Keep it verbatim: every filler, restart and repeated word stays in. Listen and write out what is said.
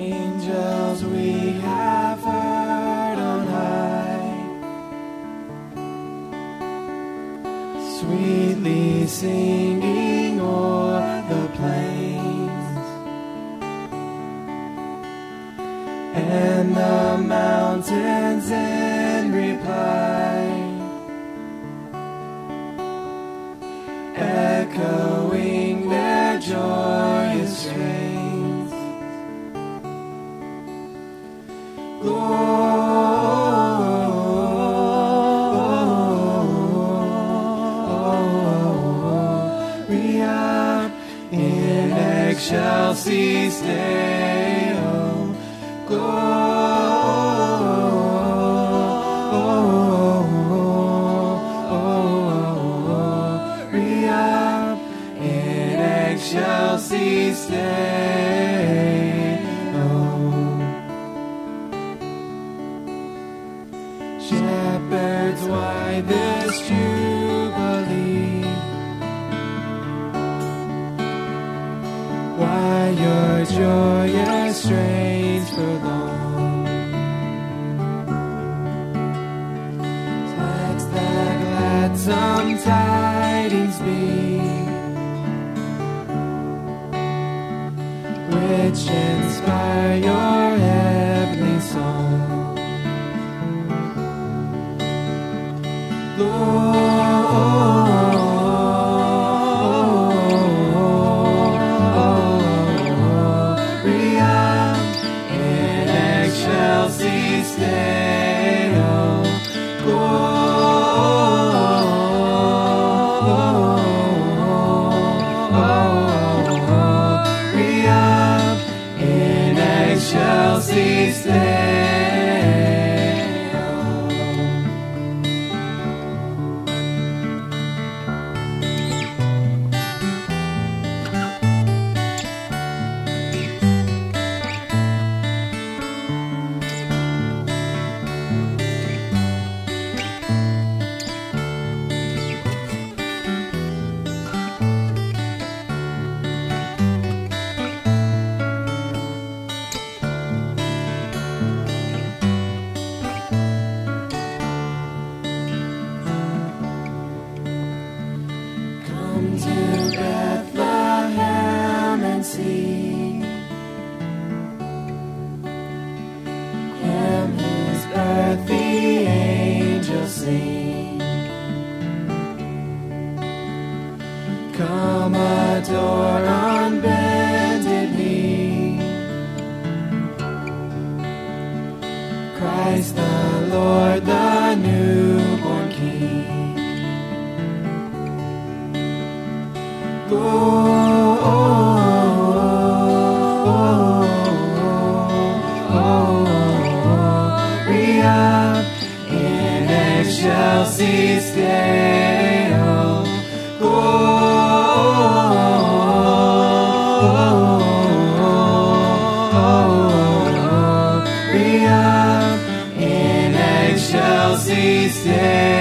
Angels we have heard on high, sweetly singing o'er the plains, and the mountains in reply, echoing their joyous strains. Gloria in excelsis Deo. Gloria in excelsis Deo. Shepherds, why this jubilee? Why your joyous strains prolong? Let the gladsome tidings be, which inspire your heavenly song. Gloria in excelsis Deo. Gloria in excelsis Deo. Come to Bethlehem and see Him, His birth the angels sing. Come adore on bended knee Christ the Lord, the newborn King. Gloria in excelsis Deo. Gloria in excelsis Deo.